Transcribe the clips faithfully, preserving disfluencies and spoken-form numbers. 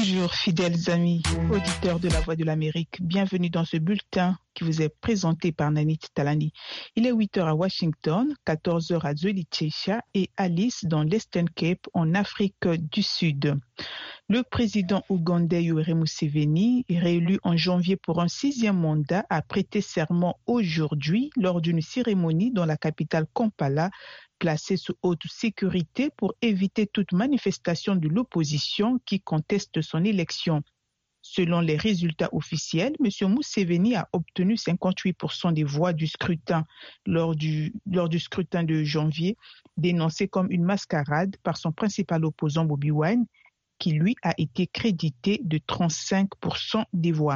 Bonjour fidèles amis, auditeurs de la Voix de l'Amérique. Bienvenue dans ce bulletin qui vous est présenté par Nanit Talani. Il est huit heures à Washington, quatorze heures à Zolichecha et Alice dans l'Eastern Cape en Afrique du Sud. Le président ougandais Yoweri Museveni, réélu en janvier pour un sixième mandat, a prêté serment aujourd'hui lors d'une cérémonie dans la capitale Kampala, placée sous haute sécurité pour éviter toute manifestation de l'opposition qui conteste son élection. Selon les résultats officiels, M. Museveni a obtenu cinquante-huit pour cent des voix du scrutin lors du, lors du scrutin de janvier, dénoncé comme une mascarade par son principal opposant Bobi Wine, qui lui a été crédité de trente-cinq pour cent des voix.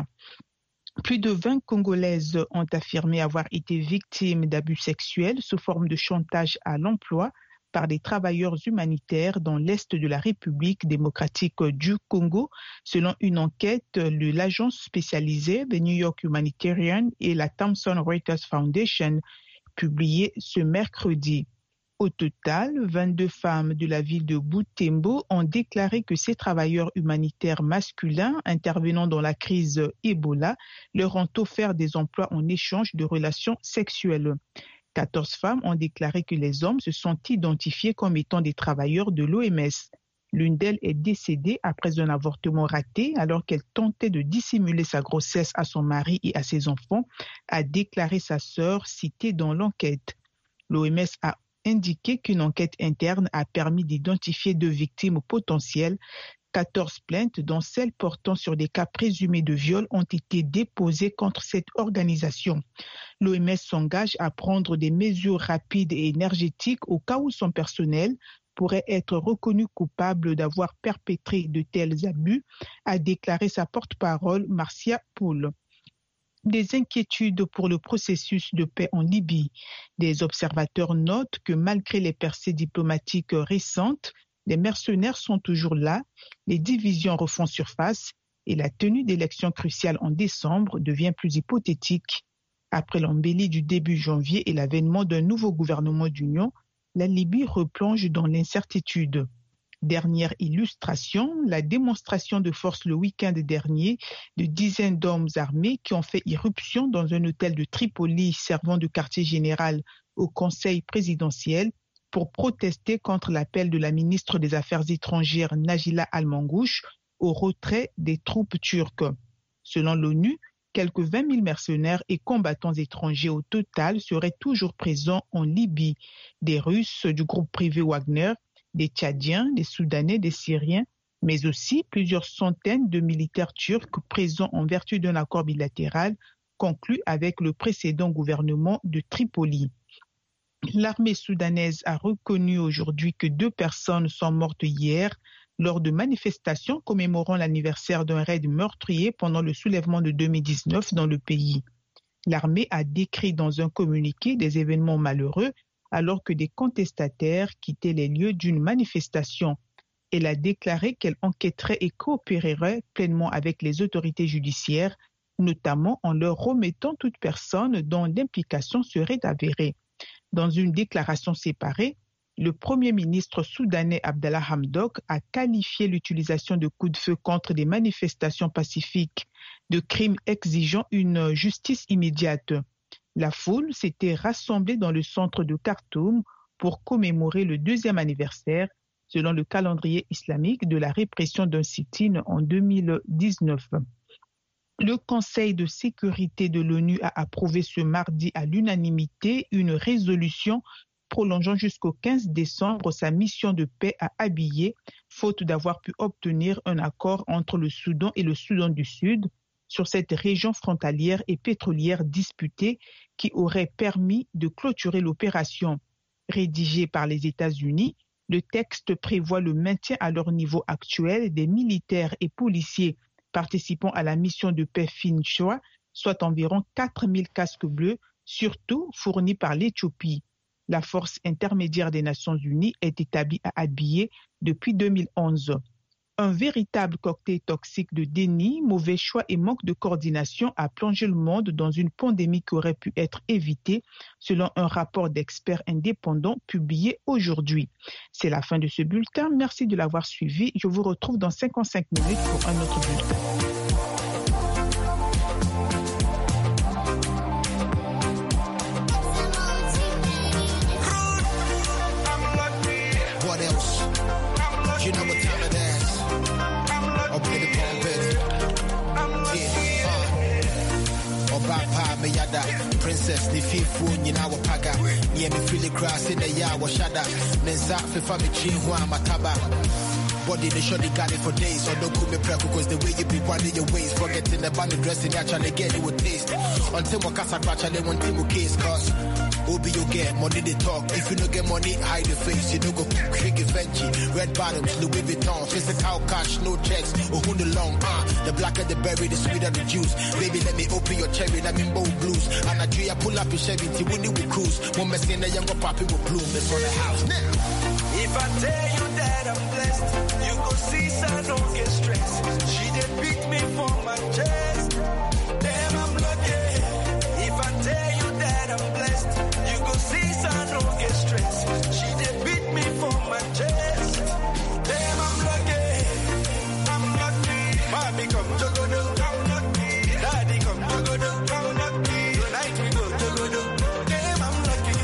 Plus de vingt Congolaises ont affirmé avoir été victimes d'abus sexuels sous forme de chantage à l'emploi par des travailleurs humanitaires dans l'est de la République démocratique du Congo, selon une enquête de l'agence spécialisée de New York Humanitarian et la Thomson Reuters Foundation, publiée ce mercredi. Au total, vingt-deux femmes de la ville de Butembo ont déclaré que ces travailleurs humanitaires masculins intervenant dans la crise Ebola leur ont offert des emplois en échange de relations sexuelles. quatorze femmes ont déclaré que les hommes se sont identifiés comme étant des travailleurs de l'O M S. L'une d'elles est décédée après un avortement raté alors qu'elle tentait de dissimuler sa grossesse à son mari et à ses enfants, a déclaré sa sœur citée dans l'enquête. L'O M S a indiqué qu'une enquête interne a permis d'identifier deux victimes potentielles. quatorze plaintes, dont celles portant sur des cas présumés de viol, ont été déposées contre cette organisation. L'O M S s'engage à prendre des mesures rapides et énergétiques au cas où son personnel pourrait être reconnu coupable d'avoir perpétré de tels abus, a déclaré sa porte-parole Marcia Poul. Des inquiétudes pour le processus de paix en Libye. Des observateurs notent que malgré les percées diplomatiques récentes, les mercenaires sont toujours là, les divisions refont surface et la tenue d'élections cruciales en décembre devient plus hypothétique. Après l'embellie du début janvier et l'avènement d'un nouveau gouvernement d'union, la Libye replonge dans l'incertitude. Dernière illustration, la démonstration de force le week-end dernier de dizaines d'hommes armés qui ont fait irruption dans un hôtel de Tripoli servant de quartier général au Conseil présidentiel pour protester contre l'appel de la ministre des Affaires étrangères Najila Al-Mangouche au retrait des troupes turques. Selon l'ONU, quelques vingt mille mercenaires et combattants étrangers au total seraient toujours présents en Libye, des Russes du groupe privé Wagner, des Tchadiens, des Soudanais, des Syriens, mais aussi plusieurs centaines de militaires turcs présents en vertu d'un accord bilatéral conclu avec le précédent gouvernement de Tripoli. L'armée soudanaise a reconnu aujourd'hui que deux personnes sont mortes hier lors de manifestations commémorant l'anniversaire d'un raid meurtrier pendant le soulèvement de deux mille dix-neuf dans le pays. L'armée a décrit dans un communiqué des événements malheureux alors que des contestataires quittaient les lieux d'une manifestation. Elle a déclaré qu'elle enquêterait et coopérerait pleinement avec les autorités judiciaires, notamment en leur remettant toute personne dont l'implication serait avérée. Dans une déclaration séparée, le Premier ministre soudanais Abdallah Hamdok a qualifié l'utilisation de coups de feu contre des manifestations pacifiques de crimes exigeant une justice immédiate. La foule s'était rassemblée dans le centre de Khartoum pour commémorer le deuxième anniversaire, selon le calendrier islamique, de la répression d'un sit-in en deux mille dix-neuf. Le Conseil de sécurité de l'ONU a approuvé ce mardi à l'unanimité une résolution prolongeant jusqu'au quinze décembre sa mission de paix à Abyei, faute d'avoir pu obtenir un accord entre le Soudan et le Soudan du Sud sur cette région frontalière et pétrolière disputée qui aurait permis de clôturer l'opération. Rédigé par les États-Unis, le texte prévoit le maintien à leur niveau actuel des militaires et policiers participant à la mission de paix Finchoa, soit environ quatre mille casques bleus, surtout fournis par l'Éthiopie. La force intermédiaire des Nations Unies est établie à Abyei depuis deux mille onze. Un véritable cocktail toxique de déni, mauvais choix et manque de coordination a plongé le monde dans une pandémie qui aurait pu être évitée, selon un rapport d'experts indépendants publié aujourd'hui. C'est la fin de ce bulletin. Merci de l'avoir suivi. Je vous retrouve dans cinquante-cinq minutes pour un autre bulletin. You know what time it is. Okay, the phone ready. Yeah, uh. Obapa me yada. Princess ni fifu ni na wapaga. Nye me feel the grass in the ya washada. Nenza fifa me chinwa mataba. Body they sure they got it for days. Or don't cool me preco cause the way you be running your ways. Forgetting the band dressing actually get it with taste. Until my casa actually one team case cause Obi you get money they talk. If you no get money, hide your face. You don't go quick Venchi. Red bottoms, Louis Vuitton. Physical cash, no checks. Oh who the long uh, the blacker the berry, the sweeter the juice. Baby let me open your cherry, let me bow blues. And I dream pull up your Chevy till when you will cruise. One mess in the younger poppy will bloom. It's on the house now. If I tell you that I'm blessed, you go see so I don't get stressed. She did beat me for my chest. Damn, I'm lucky. If I tell you that I'm blessed, you go see so I don't get stressed. She did beat me for my chest. Damn, I'm lucky. I'm lucky. Mommy come jogodo, I'm lucky. Daddy come jogodo, I'm lucky. Tonight we go jogodo. Damn, I'm lucky.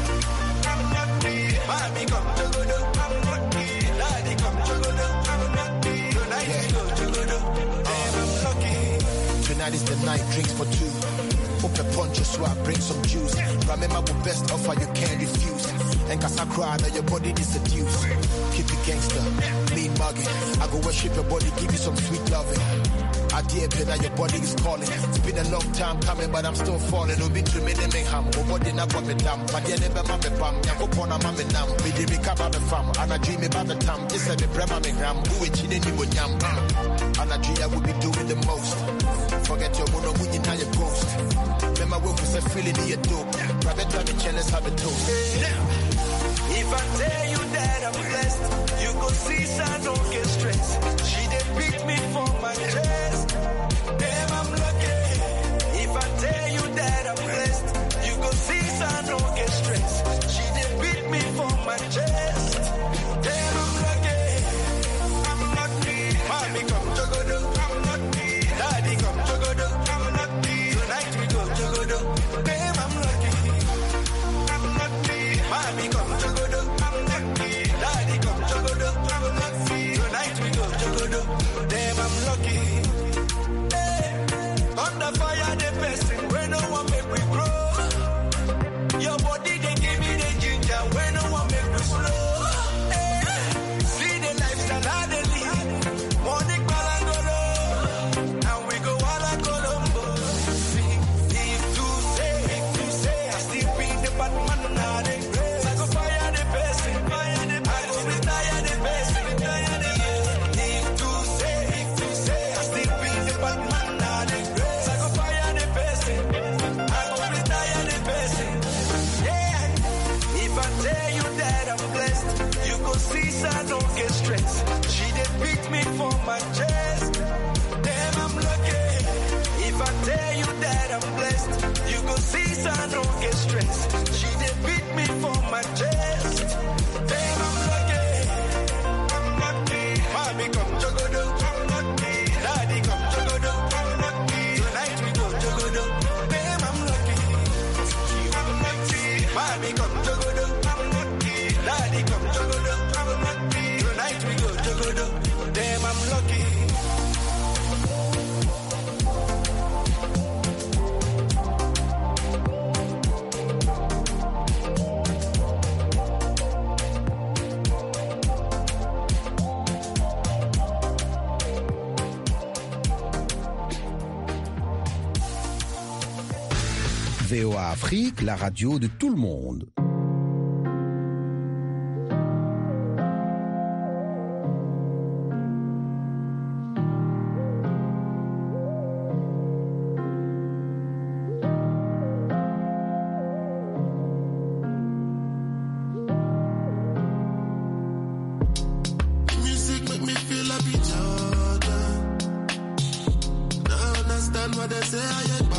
I'm lucky. Mommy come jogodo, I'm lucky. Daddy come jogodo, I'm lucky. Tonight we go jogodo. Damn, I'm lucky. Tonight is the night, drinks for two. Open punch so I bring some juice. Remember the best offer you can't refuse. And cause I cry now your body is seduced. Keep it gangster, mean mugging. I go worship your body, give you some sweet loving. I dare pay that your body is calling. It's been a long time coming, but I'm still falling. Don't be to me, they make ham. Oh, body not what me damn. But yeah, never mammy bam. Yanko pona mammy nam. Me di recover the fam. And I dream about the time. This is the brema me ram. Who is chilling you with yam. And I dream I will be doing the most. Forget your mono when you now your ghost. Remember when we said feeling in your dope. Private time and challenge have a toast. If I tell you that I'm blessed, you go see so I don't get stressed. She did beat me for my chest. Damn, I'm lucky. If I tell you that I'm blessed, you go see so I don't get stressed. She did beat me for my chest. Damn, I'm lucky. I'm lucky. Mommy come jogodo, I'm lucky. Daddy come jogodo, I'm lucky. Tonight we go jogodo. Damn, I'm lucky. I'm lucky. Mommy come jogodo, I'm lucky. Daddy come jogodo, I'm lucky. Tonight we go jogodo. Damn, I'm lucky. Hey, under fire the person when no one make we grow. Your body they give me the ginger when no one make we slow. Hey, see the lifestyle how they live. Morning balangolo, and we go all Colombo. See, if to say, if to say, I still be the Batman now they grace. I go fire the person, fire the person. I go retire the person, retire the person. If to say, if to say, I still be the Batman now they grace. I go fire the person, I go retire the person. Yeah, if I tell you that I'm blessed, you go see so I don't get stressed. She did beat me for my chest. Damn, I'm lucky. If I tell you that I'm blessed, you go see so I don't get stressed. She did beat me for my chest. Damn, I'm lucky. I'm lucky. Mommy come jogodo, I'm lucky. Daddy come jogodo, I'm lucky. Tonight we go jogodo. Damn, I'm lucky. I'm lucky. Mommy come jogodo, I'm lucky. Daddy come jogodo, I'm lucky. Tonight we go jogodo. Damn, I'm lucky. V O A Afrique, la radio de tout le monde. Music make me feel la pichota. Now understand what they say, I